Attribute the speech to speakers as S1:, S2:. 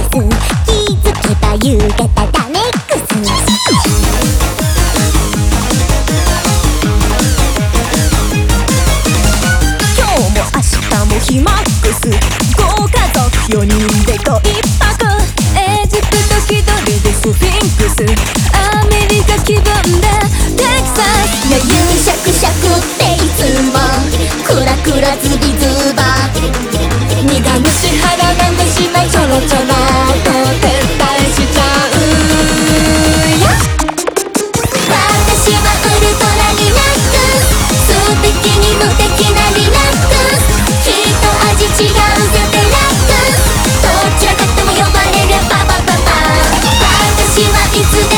S1: 気づけば夕方ダメックス。今日も明日もヒマックス。ご家族4人でご一泊。エジプト気取りでスフィンクス。アメリカ気分でテキサス。余裕シャクシャクっていつもクラクラズビズバ。苦虫腹が虫なちょろちょろと撤退しちゃうよ。私はウルトラリラックス。素敵に無敵なリラックス。きっと味違うぜデラックス。どちらかとも呼ばれるババババ。私はいつ